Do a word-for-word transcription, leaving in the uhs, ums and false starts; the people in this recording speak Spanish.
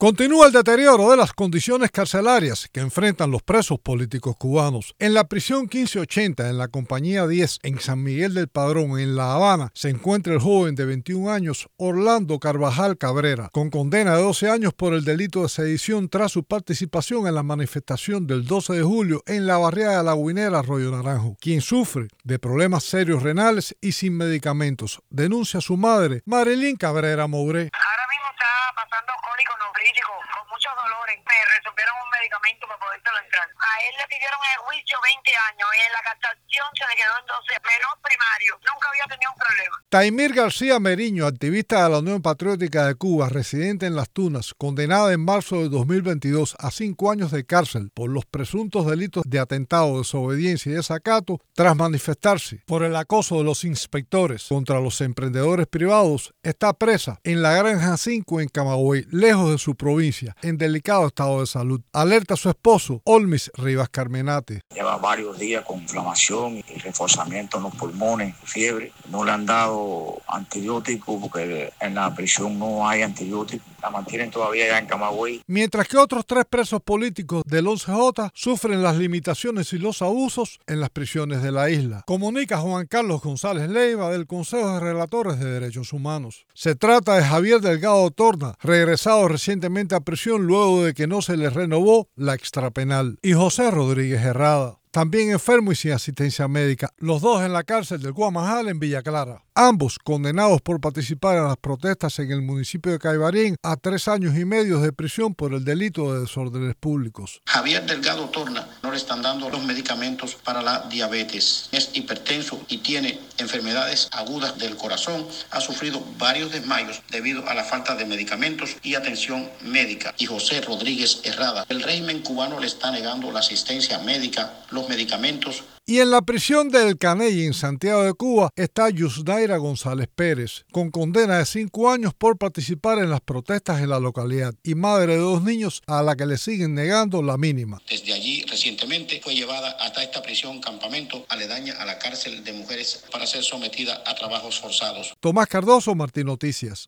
Continúa el deterioro de las condiciones carcelarias que enfrentan los presos políticos cubanos. En la prisión quince ochenta, en la compañía diez, en San Miguel del Padrón, en La Habana, se encuentra el joven de veintiún años, Orlando Carvajal Cabrera, con condena de doce años por el delito de sedición tras su participación en la manifestación del doce de julio en la barriada de La Guinera, Arroyo Naranjo, quien sufre de problemas serios renales y sin medicamentos. Denuncia a su madre, Marilyn Cabrera Mouré. Ahora mismo está pasando cólico nefrítico, con muchos dolores. Me resolvieron un medicamento para podérselo entrar. A él le pidieron en el juicio veinte años y en la casación se le quedó en doce, menor primario. Nunca había tenido un problema. Taimir García Meriño, activista de la Unión Patriótica de Cuba, residente en Las Tunas, condenada en marzo de dos mil veintidós a cinco años de cárcel por los presuntos delitos de atentado, desobediencia y desacato, tras manifestarse por el acoso de los inspectores contra los emprendedores privados, está presa en la Granja cinco en Camagüey, lejos de su provincia, en delicado estado de salud. Alerta a su esposo, Olmis Rivas Carmenate. Lleva varios días con inflamación y reforzamiento en los pulmones, fiebre. No le han dado antibióticos porque en la prisión no hay antibióticos. La mantienen todavía ya en Camagüey. Mientras que otros tres presos políticos del once J sufren las limitaciones y los abusos en las prisiones de la isla. Comunica Juan Carlos González Leiva del Consejo de Relatores de Derechos Humanos. Se trata de Javier Delgado Torna, regresado recientemente a prisión luego de que no se le renovó la extrapenal, y José Rodríguez Herrada, también enfermo y sin asistencia médica, los dos en la cárcel del Guamajal en Villa Clara. Ambos condenados por participar en las protestas en el municipio de Caibarín a tres años y medio de prisión por el delito de desórdenes públicos. Javier Delgado Torna no le están dando los medicamentos para la diabetes. Es hipertenso y tiene enfermedades agudas del corazón. Ha sufrido varios desmayos debido a la falta de medicamentos y atención médica. Y José Rodríguez Herrada. El régimen cubano le está negando la asistencia médica, los medicamentos. Y en la prisión del Caney, en Santiago de Cuba, está Yusnaira González Pérez, con condena de cinco años por participar en las protestas en la localidad, y madre de dos niños a la que le siguen negando la mínima. Desde allí, recientemente, fue llevada hasta esta prisión campamento aledaña a la cárcel de mujeres para ser sometida a trabajos forzados. Tomás Cardoso, Martín Noticias.